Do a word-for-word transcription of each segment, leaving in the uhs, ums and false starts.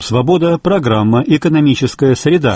«Свобода», программа «Экономическая среда».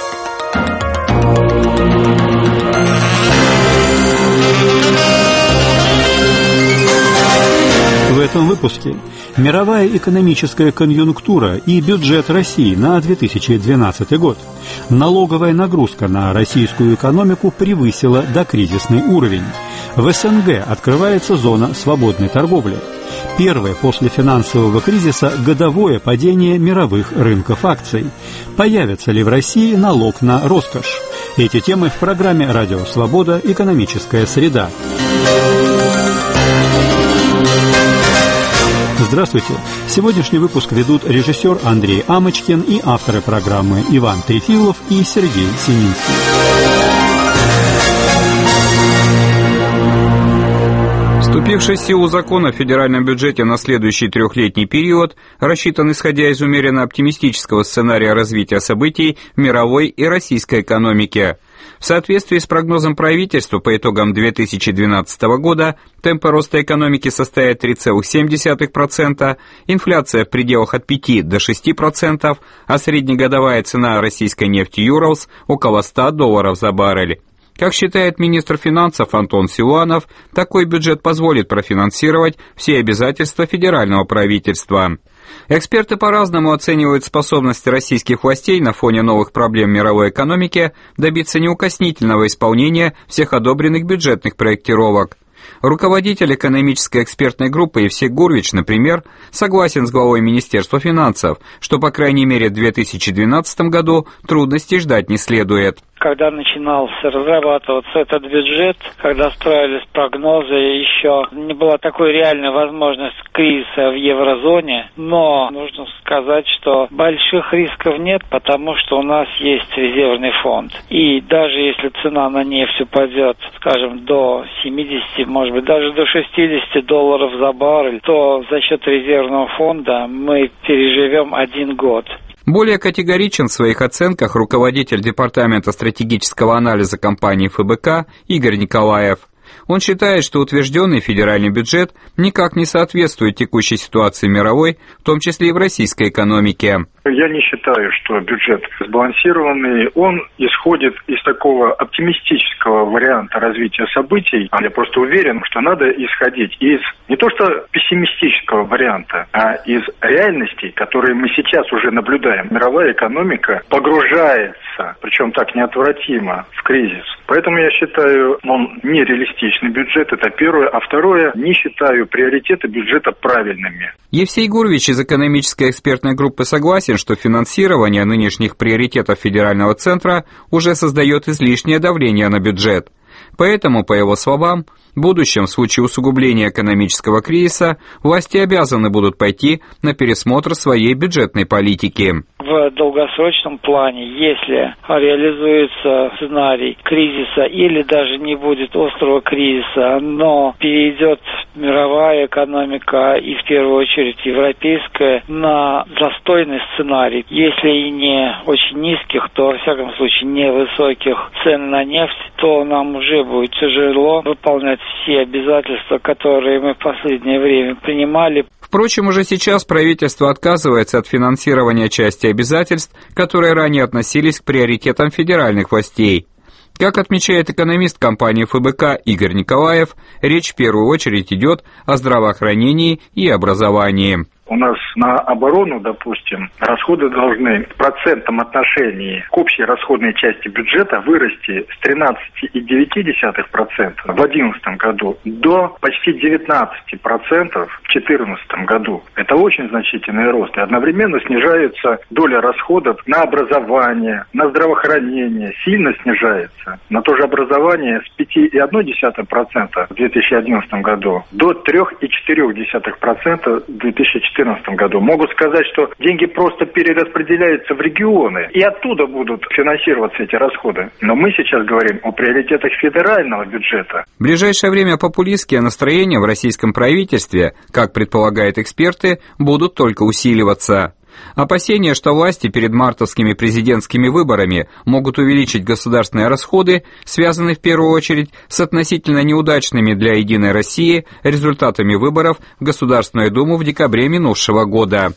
В этом выпуске мировая экономическая конъюнктура и бюджет России на две тысячи двенадцатый год. Налоговая нагрузка на российскую экономику превысила докризисный уровень. В СНГ открывается зона свободной торговли. Первое после финансового кризиса годовое падение мировых рынков акций. Появится ли в России налог на роскошь? Эти темы в программе «Радио Свобода. Экономическая среда». Здравствуйте! Сегодняшний выпуск ведут режиссер Андрей Амочкин и авторы программы Иван Трефилов и Сергей Сининский. Вступивший в силу закон о федеральном бюджете на следующий трехлетний период рассчитан исходя из умеренно оптимистического сценария развития событий в мировой и российской экономике. В соответствии с прогнозом правительства по итогам две тысячи двенадцатого года темпы роста экономики составят три целых семь десятых процента, инфляция в пределах от пяти до шести процентов, а среднегодовая цена российской нефти Юралс около ста долларов за баррель. Как считает министр финансов Антон Силуанов, такой бюджет позволит профинансировать все обязательства федерального правительства. Эксперты по-разному оценивают способность российских властей на фоне новых проблем мировой экономики добиться неукоснительного исполнения всех одобренных бюджетных проектировок. Руководитель экономической экспертной группы Евсей Гурвич, например, согласен с главой Министерства финансов, что, по крайней мере, в две тысячи двенадцатом году трудностей ждать не следует. Когда начинался разрабатываться этот бюджет, когда строились прогнозы, еще не была такой реальной возможности кризиса в еврозоне, но нужно сказать, что больших рисков нет, потому что у нас есть резервный фонд. И даже если цена на нефть упадет, скажем, до семидесяти, может быть, даже до шестидесяти долларов за баррель, то за счет резервного фонда мы переживем один год. Более категоричен в своих оценках руководитель Департамента стратегического анализа компании эф бэ ка Игорь Николаев. Он считает, что утвержденный федеральный бюджет никак не соответствует текущей ситуации мировой, в том числе и в российской экономике. Я не считаю, что бюджет сбалансированный. Он исходит из такого оптимистического варианта развития событий. Я просто уверен, что надо исходить из не то что пессимистического варианта, а из реальностей, которые мы сейчас уже наблюдаем. Мировая экономика погружается, причем так неотвратимо, в кризис. Поэтому я считаю, он нереалистичный бюджет, это первое. А второе, не считаю приоритеты бюджета правильными. Евсей Гурвич из экономической экспертной группы согласен, что финансирование нынешних приоритетов федерального центра уже создает излишнее давление на бюджет. Поэтому, по его словам, в будущем, в случае усугубления экономического кризиса, власти обязаны будут пойти на пересмотр своей бюджетной политики. В долгосрочном плане, если реализуется сценарий кризиса или даже не будет острого кризиса, но перейдет мировая экономика и в первую очередь европейская на застойный сценарий, если и не очень низких, то во всяком случае невысоких цен на нефть, то нам уже будет тяжело выполнять все обязательства, которые мы в последнее время принимали. Впрочем, уже сейчас правительство отказывается от финансирования части обязательств, которые ранее относились к приоритетам федеральных властей. Как отмечает экономист компании эф бэ ка Игорь Николаев, речь в первую очередь идет о здравоохранении и образовании. У нас на оборону, допустим, расходы должны в процентном отношении к общей расходной части бюджета вырасти с тринадцати целых девяти десятых процента в две тысячи одиннадцатом году до почти девятнадцати процентов в две тысячи четырнадцатом году. Это очень значительный рост. И одновременно снижается доля расходов на образование, на здравоохранение, сильно снижается. На то же образование с пяти целых одной десятой процента в две тысячи одиннадцатом году до трёх целых четырёх десятых процента в две тысячи четырнадцатом году. Могут сказать, что деньги просто перераспределяются в регионы, и оттуда будут финансироваться эти расходы. Но мы сейчас говорим о приоритетах федерального бюджета. В ближайшее время популистские настроения в российском правительстве, как предполагают эксперты, будут только усиливаться. Опасения, что власти перед мартовскими президентскими выборами могут увеличить государственные расходы, связаны в первую очередь с относительно неудачными для «Единой России» результатами выборов в Государственную Думу в декабре минувшего года. В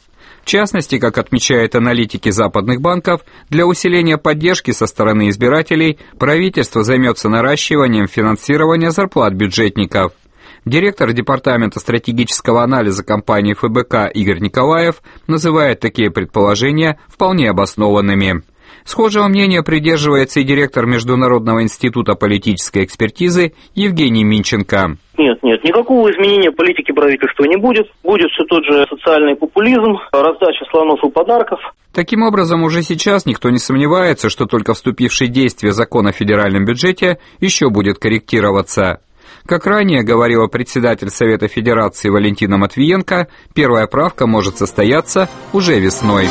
частности, как отмечают аналитики западных банков, для усиления поддержки со стороны избирателей правительство займется наращиванием финансирования зарплат бюджетников. Директор Департамента стратегического анализа компании эф бэ ка Игорь Николаев называет такие предположения вполне обоснованными. Схожего мнения придерживается и директор Международного института политической экспертизы Евгений Минченко. Нет, нет, никакого изменения политики правительства не будет. Будет все тот же социальный популизм, раздача слонов и подарков. Таким образом, уже сейчас никто не сомневается, что только вступивший в действие закон о федеральном бюджете еще будет корректироваться. Как ранее говорила председатель Совета Федерации Валентина Матвиенко, первая правка может состояться уже весной.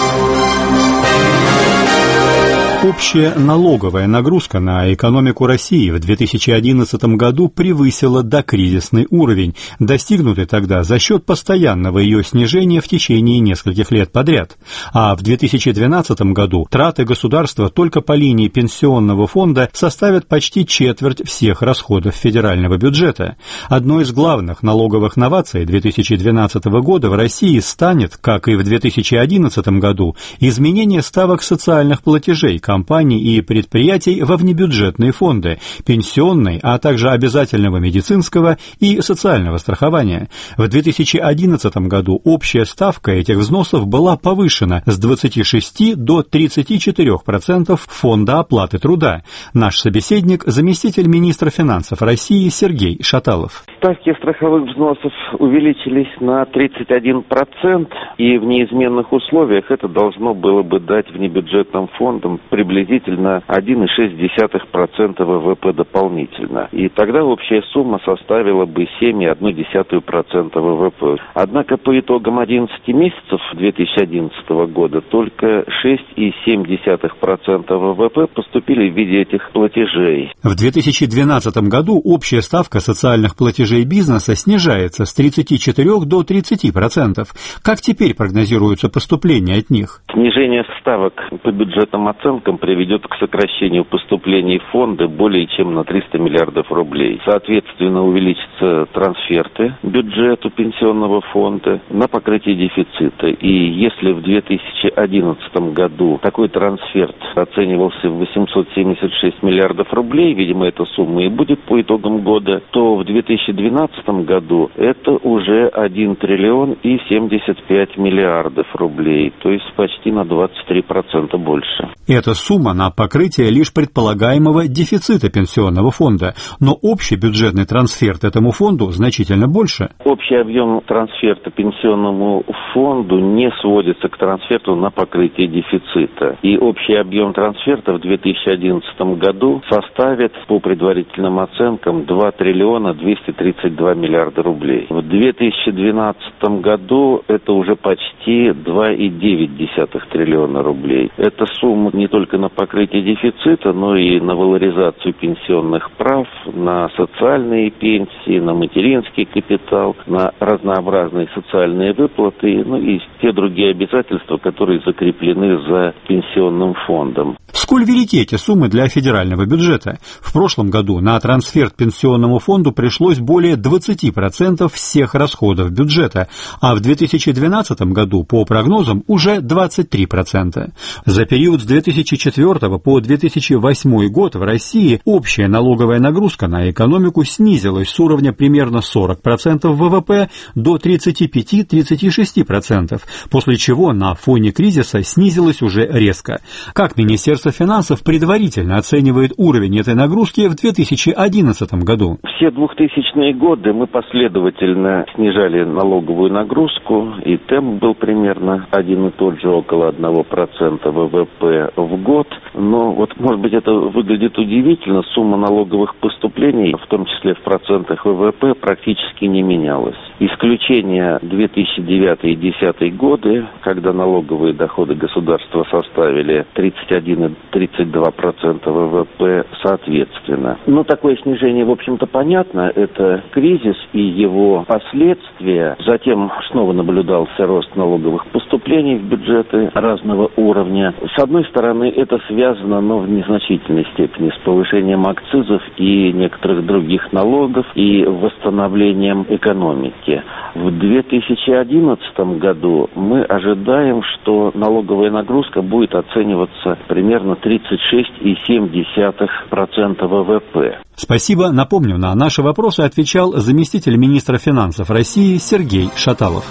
Общая налоговая нагрузка на экономику России в две тысячи одиннадцатом году превысила докризисный уровень, достигнутый тогда за счет постоянного ее снижения в течение нескольких лет подряд. А в две тысячи двенадцатом году траты государства только по линии пенсионного фонда составят почти четверть всех расходов федерального бюджета. Одной из главных налоговых новаций две тысячи двенадцатого года в России станет, как и в две тысячи одиннадцатом году, изменение ставок социальных платежей компаний и предприятий во внебюджетные фонды, пенсионной, а также обязательного медицинского и социального страхования. В две тысячи одиннадцатом году общая ставка этих взносов была повышена с двадцати шести до тридцати четырёх процентов Фонда оплаты труда. Наш собеседник – заместитель министра финансов России Сергей Шаталов. Ставки страховых взносов увеличились на тридцать один процент, и в неизменных условиях это должно было бы дать внебюджетным фондам приблизительно один целых шесть десятых процента вэ вэ пэ дополнительно. И тогда общая сумма составила бы семь целых одну десятую процента вэ вэ пэ. Однако по итогам одиннадцати месяцев две тысячи одиннадцатого года только шесть целых семь десятых процента вэ вэ пэ поступили в виде этих платежей. В две тысячи двенадцатом году общая ставка социальных платежей бизнеса снижается с тридцати четырёх до тридцати процентов. Как теперь прогнозируются поступления от них? Снижение ставок по бюджетным оценкам приведет к сокращению поступлений в фонды более чем на триста миллиардов рублей. Соответственно, увеличатся трансферты бюджету пенсионного фонда на покрытие дефицита. И если в две тысячи одиннадцатом году такой трансферт оценивался в восемьсот семьдесят шесть миллиардов рублей, видимо, эта сумма и будет по итогам года, то в две тысячи двенадцатом году это уже один триллион и семьдесят пять миллиардов рублей, то есть почти на двадцать три процента больше. Эта сумма на покрытие лишь предполагаемого дефицита пенсионного фонда, но общий бюджетный трансферт этому фонду значительно больше. Общий объем трансферта пенсионному фонду не сводится к трансферту на покрытие дефицита. И общий объем трансферта в две тысячи одиннадцатом году составит, по предварительным оценкам, два триллиона двести тридцать два миллиарда рублей. В две тысячи двенадцатом году это уже почти два целых девять десятых триллиона рублей. Эта сумма не только на покрытие дефицита, но и на валоризацию пенсионных прав, на социальные пенсии, на материнский капитал, на разнообразные социальные выплаты, ну и те другие обязательства, которые закреплены за пенсионным фондом. Сколь велики эти суммы для федерального бюджета? В прошлом году на трансфер к пенсионному фонду пришлось более двадцати процентов всех расходов бюджета, а в две тысячи двенадцатом году, по прогнозам, уже двадцать три процента. За период с две тысячи четвёртого по две тысячи восьмой год в России общая налоговая нагрузка на экономику снизилась с уровня примерно сорок процентов вэ вэ пэ до тридцати пяти — тридцати шести процентов, после чего на фоне кризиса снизилась уже резко. Как Министерство финансов предварительно оценивает уровень этой нагрузки в две тысячи одиннадцатом году? Все двухтысячные годы мы последовательно снижали налоговую нагрузку, и темп был примерно один и тот же, около одного процента вэ вэ пэ в год. Но вот, может быть, это выглядит удивительно, сумма налоговых поступлений, в том числе в процентах вэ вэ пэ, практически не менялась. Исключение две тысячи девятый и две тысячи десятый годы, когда налоговые доходы государства составили тридцать один и тридцать два процента вэ вэ пэ соответственно. Но такое снижение, в общем-то, понятно. Это кризис и его последствия. Затем снова наблюдался рост налоговых поступлений в бюджеты разного уровня. С одной стороны, стороны, это связано, но в незначительной степени с повышением акцизов и некоторых других налогов и восстановлением экономики. В две тысячи одиннадцатом году мы ожидаем, что налоговая нагрузка будет оцениваться примерно тридцать шесть целых семь десятых процента вэ вэ пэ. Спасибо. Напомню, на наши вопросы отвечал заместитель министра финансов России Сергей Шаталов.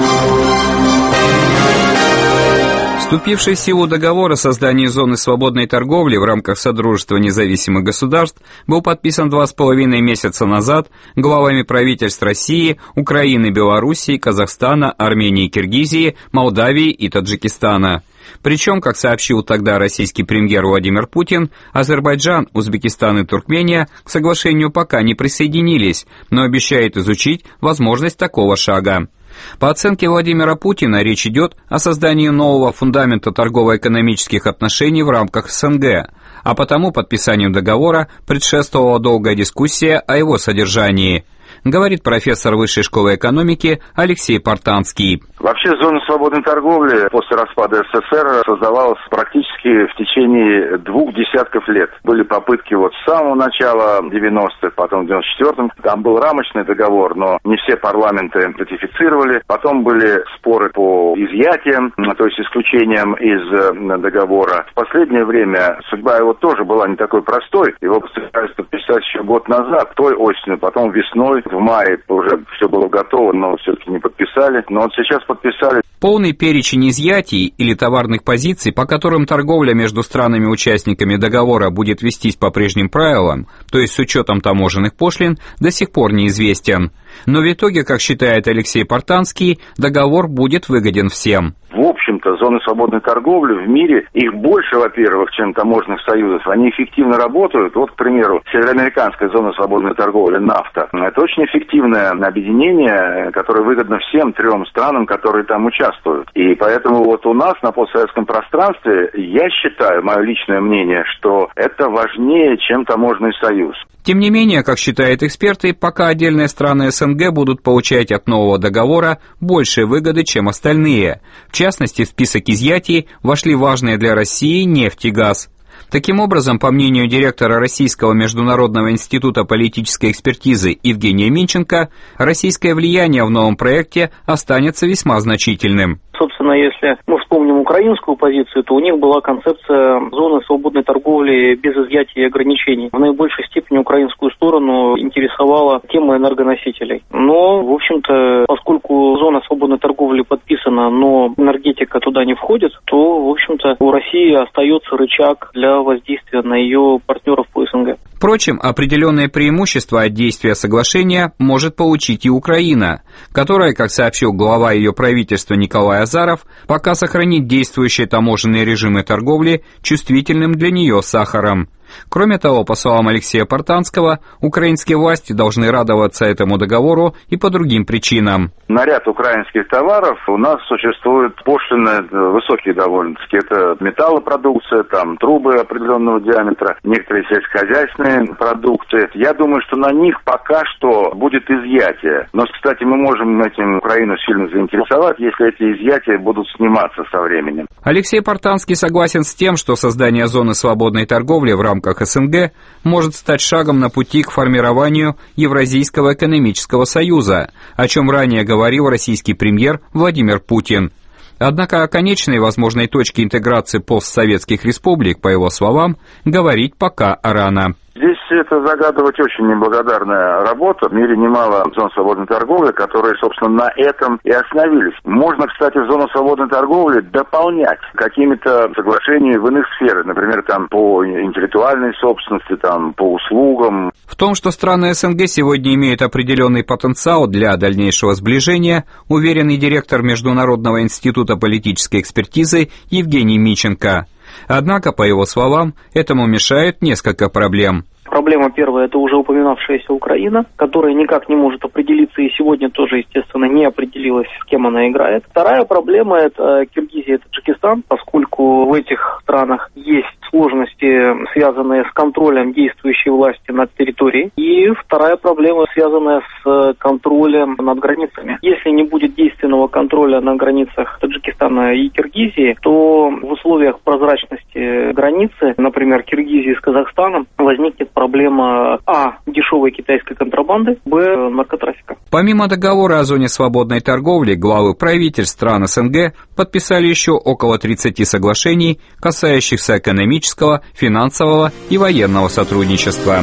Вступивший в силу договор о создании зоны свободной торговли в рамках Содружества независимых государств был подписан два с половиной месяца назад главами правительств России, Украины, Белоруссии, Казахстана, Армении, Киргизии, Молдавии и Таджикистана. Причем, как сообщил тогда российский премьер Владимир Путин, Азербайджан, Узбекистан и Туркмения к соглашению пока не присоединились, но обещает изучить возможность такого шага. По оценке Владимира Путина, речь идет о создании нового фундамента торгово-экономических отношений в рамках эс эн гэ, а потому подписанию договора предшествовала долгая дискуссия о его содержании, говорит профессор Высшей школы экономики Алексей Портанский. Вообще зона свободной торговли после распада эс эс эс эр создавалась практически в течение двух десятков лет. Были попытки вот с самого начала девяностых, потом в девяносто четвёртом. Там был рамочный договор, но не все парламенты ратифицировали. Потом были споры по изъятиям, то есть исключениям из договора. В последнее время судьба его тоже была не такой простой. Его постарались подписать еще год назад, той осенью, потом весной. В мае уже все было готово, но все-таки не подписали. Но вот сейчас подписали. Полный перечень изъятий или товарных позиций, по которым торговля между странами-участниками договора будет вестись по прежним правилам, то есть с учетом таможенных пошлин, до сих пор неизвестен. Но в итоге, как считает Алексей Портанский, договор будет выгоден всем. В общем-то, зоны свободной торговли в мире, их больше, во-первых, чем таможенных союзов. Они эффективно работают. Вот, к примеру, Североамериканская зона свободной торговли, нафта. Это очень эффективное объединение, которое выгодно всем трем странам, которые там участвуют. И поэтому вот у нас на постсоветском пространстве, я считаю, мое личное мнение, что это важнее, чем таможенный союз. Тем не менее, как считают эксперты, пока отдельные страны эс эн гэ будут получать от нового договора больше выгоды, чем остальные. В частности, в список изъятий вошли важные для России нефть и газ. Таким образом, по мнению директора Российского международного института политической экспертизы Евгения Минченко, российское влияние в новом проекте останется весьма значительным. Собственно, если мы вспомним украинскую позицию, то у них была концепция зоны свободной торговли без изъятия и ограничений. В наибольшей степени украинскую сторону интересовала тема энергоносителей. Но, в общем-то, поскольку зона свободной торговли подписана, но энергетика туда не входит, то, в общем-то, у России остается рычаг для воздействия на ее партнеров по эс эн гэ. Впрочем, определенные преимущества от действия соглашения может получить и Украина, которая, как сообщил глава ее правительства Николай Азаров, пока сохранит действующие таможенные режимы торговли чувствительным для нее сахаром. Кроме того, по словам Алексея Портанского, украинские власти должны радоваться этому договору и по другим причинам. На ряд украинских товаров у нас существуют пошлины высокие довольно-таки. Это металлопродукция, там трубы определенного диаметра, некоторые сельскохозяйственные продукты. Я думаю, что на них пока что будет изъятие. Но, кстати, мы можем этим Украину сильно заинтересовать, если эти изъятия будут сниматься со временем. Алексей Портанский согласен с тем, что создание зоны свободной торговли в рамках эс эн гэ может стать шагом на пути к формированию Евразийского экономического союза, о чем ранее говорил российский премьер Владимир Путин. Однако о конечной возможной точке интеграции постсоветских республик, по его словам, говорить пока рано. Здесь это загадывать очень неблагодарная работа. В мире немало зон свободной торговли, которые, собственно, на этом и остановились. Можно, кстати, зону свободной торговли дополнять какими-то соглашениями в иных сферах. Например, там по интеллектуальной собственности, там по услугам. В том, что страны эс эн гэ сегодня имеют определенный потенциал для дальнейшего сближения, уверен и директор Международного института политической экспертизы Евгений Минченко. Однако, по его словам, этому мешают несколько проблем. Проблема первая – это уже упоминавшаяся Украина, которая никак не может определиться и сегодня тоже, естественно, не определилась, с кем она играет. Вторая проблема – это Киргизия и Таджикистан, поскольку в этих странах есть сложности, связанные с контролем действующей власти над территорией. И вторая проблема, связанная с контролем над границами. Если не будет действенного контроля на границах Таджикистана и Киргизии, то в условиях прозрачности границы, например, Киргизии с Казахстаном, возникнет проблема а. дешевой китайской контрабанды, б. наркотрафика. Помимо договора о зоне свободной торговли, главы правительств стран СНГ подписали еще около тридцати соглашений, касающихся экономического, финансового и военного сотрудничества.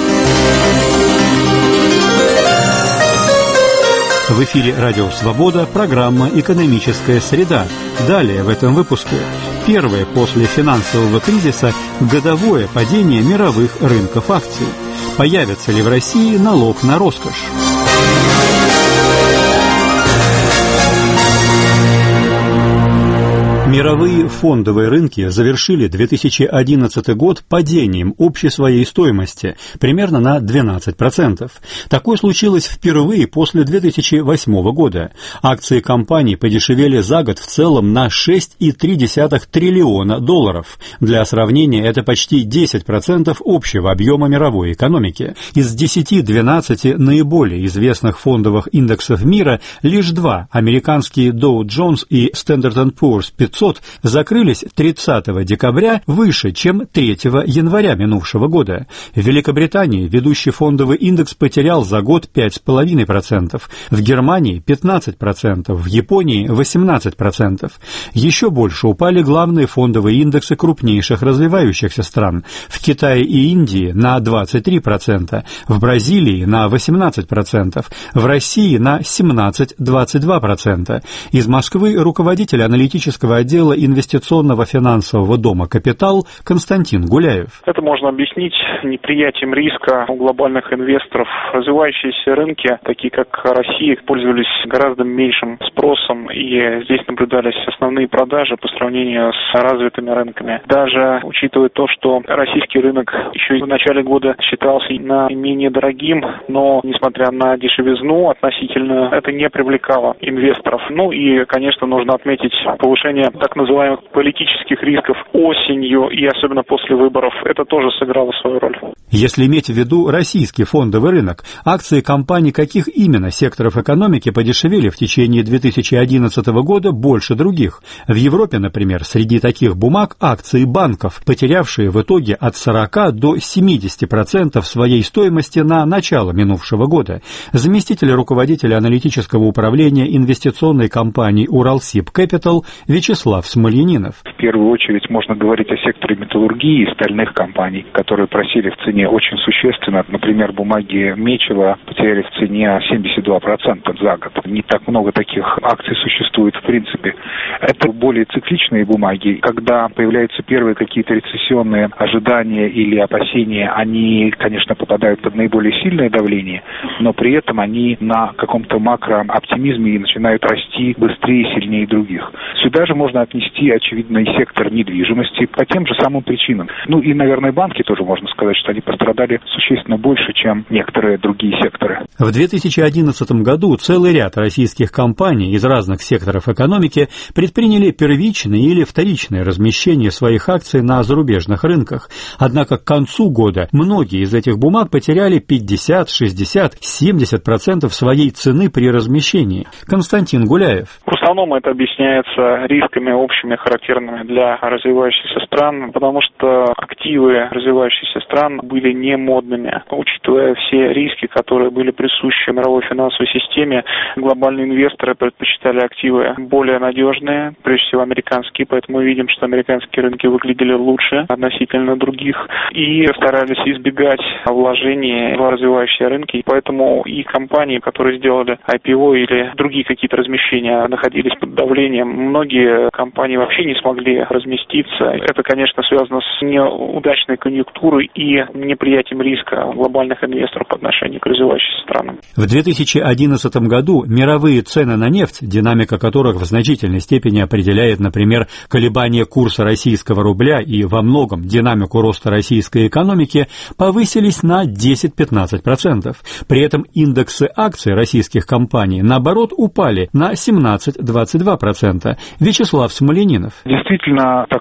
В эфире «Радио Свобода» программа «Экономическая среда». Далее в этом выпуске. Первое после финансового кризиса годовое падение мировых рынков акций. Появится ли в России налог на роскошь? Мировые фондовые рынки завершили две тысячи одиннадцатый год падением общей своей стоимости примерно на двенадцать процентов. Такое случилось впервые после две тысячи восьмого года. Акции компаний подешевели за год в целом на шесть целых три десятых триллиона долларов. Для сравнения, это почти десять процентов общего объема мировой экономики. Из десяти-двенадцати наиболее известных фондовых индексов мира лишь два, американские Dow Jones и Standard энд Poor's пятьсот, закрылись тридцатого декабря выше, чем третьего января минувшего года. В Великобритании ведущий фондовый индекс потерял за год пять целых пять десятых процента, в Германии пятнадцать процентов, в Японии восемнадцать процентов. Еще больше упали главные фондовые индексы крупнейших развивающихся стран. В Китае и Индии на двадцать три процента, в Бразилии на восемнадцать процентов, в России на семнадцать целых двадцать два сотых процента. Из Москвы руководитель аналитического отдела отдела инвестиционного финансового дома «Капитал» Константин Гуляев. Это можно объяснить неприятием риска у глобальных инвесторов. Развивающиеся рынки, такие как Россия, пользовались гораздо меньшим спросом, и здесь наблюдались основные продажи по сравнению с развитыми рынками. Даже учитывая то, что российский рынок еще в начале года считался наименее дорогим, но, несмотря на дешевизну относительно, это не привлекало инвесторов. Ну и, конечно, нужно отметить повышение так называемых политических рисков осенью и особенно после выборов. Это тоже сыграло свою роль. Если иметь в виду российский фондовый рынок, акции компаний каких именно секторов экономики подешевели в течение две тысячи одиннадцатого года больше других? В Европе, например, среди таких бумаг акции банков, потерявшие в итоге от сорока до семидесяти процентов своей стоимости на начало минувшего года. Заместитель руководителя аналитического управления инвестиционной компании «Уралсиб Кэпитал» Вячеслав Смольянинов. В первую очередь можно говорить о секторе металлургии и стальных компаний, которые просели в цене очень существенно. Например, бумаги Мечева потеряли в цене семьдесят два процента за год. Не так много таких акций существует в принципе. Это более цикличные бумаги. Когда появляются первые какие-то рецессионные ожидания или опасения, они, конечно, попадают под наиболее сильное давление, но при этом они на каком-то макрооптимизме и начинают расти быстрее и сильнее других. Сюда же можно отнести, очевидно, и сектор недвижимости по тем же самым причинам. Ну и, наверное, банки тоже можно сказать, что они пострадали существенно больше, чем некоторые другие секторы. В две тысячи одиннадцатом году целый ряд российских компаний из разных секторов экономики предприняли первичное или вторичное размещение своих акций на зарубежных рынках. Однако к концу года многие из этих бумаг потеряли пятьдесят, шестьдесят, семьдесят процентов своей цены при размещении. Константин Гуляев. В основном это объясняется рисками общими, характерными для развивающихся стран, потому что активы развивающихся стран были не модными. Учитывая все риски, которые были присущи мировой финансовой системе, глобальные инвесторы предпочитали активы более надежные, прежде всего американские, поэтому мы видим, что американские рынки выглядели лучше относительно других и старались избегать вложений в развивающиеся рынки, и поэтому и компании, которые сделали ай пи о или другие какие-то размещения, находились под давлением. Многие компании вообще не смогли разместиться. Это, конечно, связано с неудачной конъюнктурой и неприятием риска глобальных инвесторов по отношению к развивающимся странам. В две тысячи одиннадцатом году мировые цены на нефть, динамика которых в значительной степени определяет, например, колебания курса российского рубля и во многом динамику роста российской экономики, повысились на десять-пятнадцать процентов. При этом индексы акций российских компаний, наоборот, упали на семнадцать-двадцать два процента. Вячеслав Смольянинов. Действительно, такая тенденция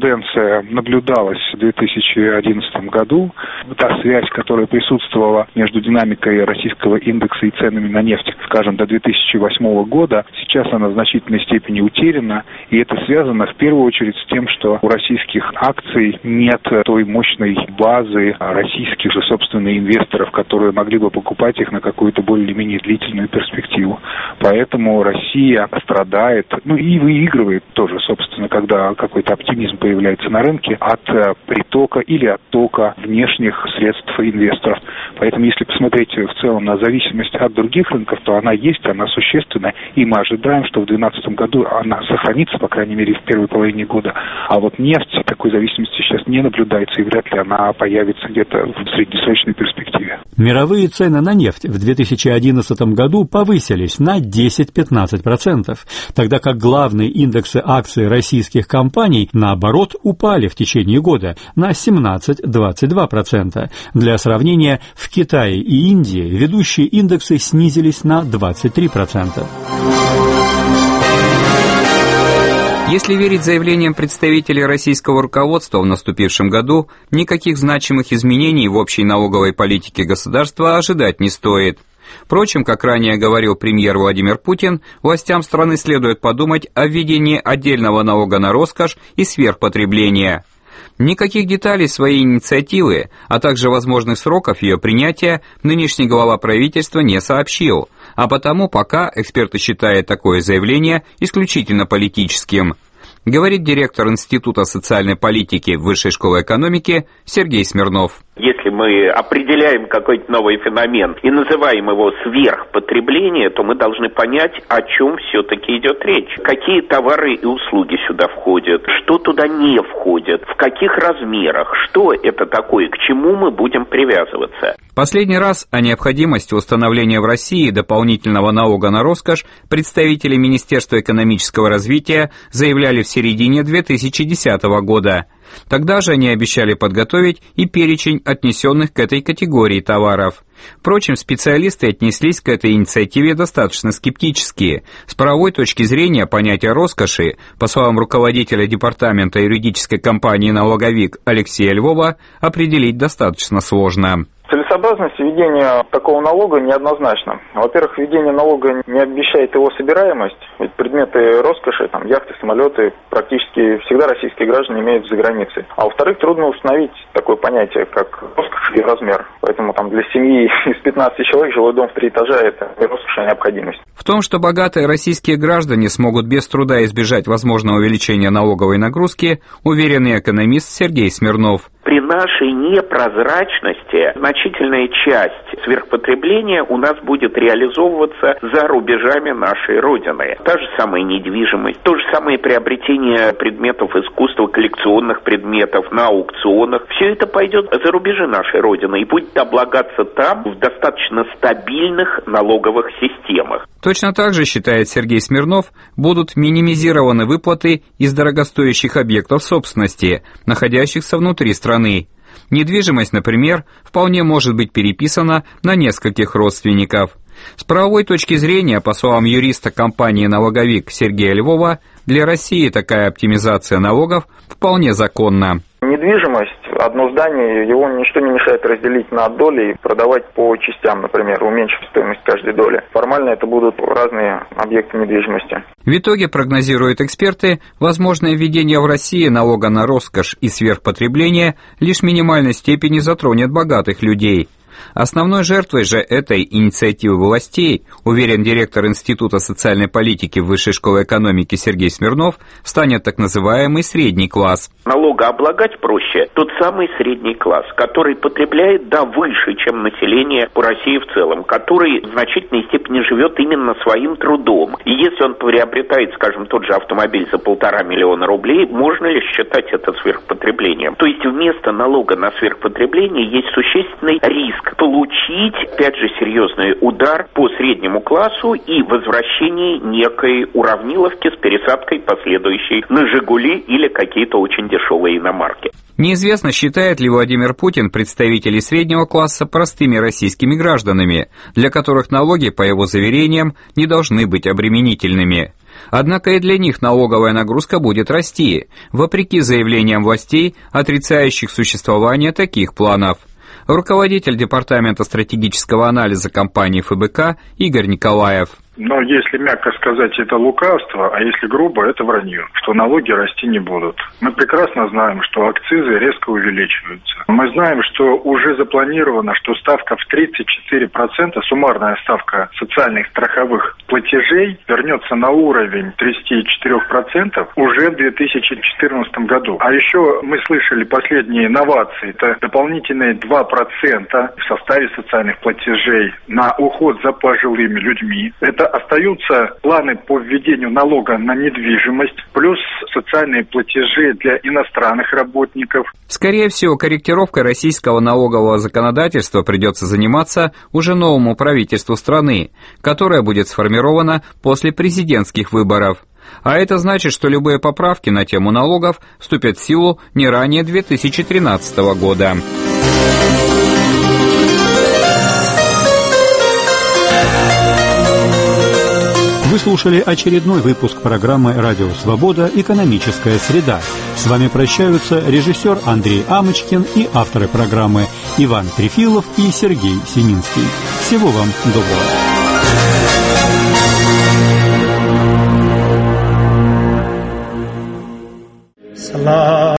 тенденция наблюдалась в две тысячи одиннадцатом году. Та связь, которая присутствовала между динамикой российского индекса и ценами на нефть, скажем, до две тысячи восьмого года, сейчас она в значительной степени утеряна, и это связано в первую очередь с тем, что у российских акций нет той мощной базы российских же, собственно, инвесторов, которые могли бы покупать их на какую-то более-менее длительную перспективу. Поэтому Россия страдает, ну и выигрывает тоже, собственно, когда какой-то оптимизм появляется на рынке от притока или оттока внешних средств инвесторов. Поэтому, если посмотреть в целом на зависимость от других рынков, то она есть, она существенная, и мы ожидаем, что в две тысячи двенадцатом году она сохранится, по крайней мере, в первой половине года. А вот нефть, такой зависимости сейчас не наблюдается, и вряд ли она появится где-то в среднесрочной перспективе. Мировые цены на нефть в две тысячи одиннадцатом году повысились на десять-пятнадцать процентов, тогда как главные индексы акций российских компаний, наоборот, упали в течение года на семнадцать-двадцать два процента. Для сравнения, в Китае и Индии ведущие индексы снизились на двадцать три процента. Если верить заявлениям представителей российского руководства в наступившем году, никаких значимых изменений в общей налоговой политике государства ожидать не стоит. Впрочем, как ранее говорил премьер Владимир Путин, властям страны следует подумать о введении отдельного налога на роскошь и сверхпотребление. Никаких деталей своей инициативы, а также возможных сроков ее принятия нынешний глава правительства не сообщил, а потому пока эксперты считают такое заявление исключительно политическим, говорит директор Института социальной политики Высшей школы экономики Сергей Смирнов. Если мы определяем какой-то новый феномен и называем его сверхпотребление, то мы должны понять, о чем все-таки идет речь. Какие товары и услуги сюда входят, что туда не входит, в каких размерах, что это такое, к чему мы будем привязываться. Последний раз о необходимости установления в России дополнительного налога на роскошь представители Министерства экономического развития заявляли в середине две тысячи десятого года. Тогда же они обещали подготовить и перечень отнесенных к этой категории товаров. Впрочем, специалисты отнеслись к этой инициативе достаточно скептически. С правовой точки зрения понятие роскоши, по словам руководителя департамента юридической компании «Налоговик» Алексея Львова, определить достаточно сложно. Целесообразность введения такого налога неоднозначна. Во-первых, введение налога не обещает его собираемость, ведь предметы роскоши, там, яхты, самолеты, практически всегда российские граждане имеют за границей. А во-вторых, трудно установить такое понятие, как роскошь и размер. Поэтому там для семьи из пятнадцати человек жилой дом в три этажа – это роскошь и необходимость. В том, что богатые российские граждане смогут без труда избежать возможного увеличения налоговой нагрузки, уверенный экономист Сергей Смирнов. При нашей непрозрачности значительная часть сверхпотребления у нас будет реализовываться за рубежами нашей Родины. Та же самая недвижимость, то же самое приобретение предметов искусства, коллекционных предметов на аукционах. Все это пойдет за рубежи нашей Родины и будет облагаться там в достаточно стабильных налоговых системах. Точно так же, считает Сергей Смирнов, будут минимизированы выплаты из дорогостоящих объектов собственности, находящихся внутри страны. Недвижимость, например, вполне может быть переписана на нескольких родственников. С правовой точки зрения, по словам юриста компании «Налоговик» Сергея Львова, для России такая оптимизация налогов вполне законна. Недвижимость, одно здание, его ничто не мешает разделить на доли и продавать по частям, например, уменьшив стоимость каждой доли. Формально это будут разные объекты недвижимости. В итоге, прогнозируют эксперты, возможное введение в России налога на роскошь и сверхпотребление лишь в минимальной степени затронет богатых людей. Основной жертвой же этой инициативы властей, уверен директор Института социальной политики Высшей школы экономики Сергей Смирнов, станет так называемый средний класс. Налогооблагать проще тот самый средний класс, который потребляет да выше, чем население по России в целом, который в значительной степени живет именно своим трудом. И если он приобретает, скажем, тот же автомобиль за полтора миллиона рублей, можно ли считать это сверхпотреблением? То есть вместо налога на сверхпотребление есть существенный риск получить, опять же, серьезный удар по среднему классу и возвращение некой уравниловки с пересадкой последующей на «Жигули» или какие-то очень дешевые иномарки. Неизвестно, считает ли Владимир Путин представителей среднего класса простыми российскими гражданами, для которых налоги, по его заверениям, не должны быть обременительными. Однако и для них налоговая нагрузка будет расти, вопреки заявлениям властей, отрицающих существование таких планов. Руководитель Департамента стратегического анализа компании эф бэ ка Игорь Николаев. Но если мягко сказать, это лукавство, а если грубо, это вранье, что налоги расти не будут. Мы прекрасно знаем, что акцизы резко увеличиваются. Мы знаем, что уже запланировано, что ставка в тридцать четыре процента, суммарная ставка социальных страховых платежей вернется на уровень тридцать четыре процента уже в две тысячи четырнадцатом году. А еще мы слышали последние новации, это дополнительные два процента в составе социальных платежей на уход за пожилыми людьми. Это остаются планы по введению налога на недвижимость, плюс социальные платежи для иностранных работников. Скорее всего, корректировкой российского налогового законодательства придется заниматься уже новому правительству страны, которое будет сформировано после президентских выборов. А это значит, что любые поправки на тему налогов вступят в силу не ранее две тысячи тринадцатого года. Вы слушали очередной выпуск программы «Радио Свобода. Экономическая среда». С вами прощаются режиссер Андрей Амочкин и авторы программы Иван Трефилов и Сергей Семинский. Всего вам доброго.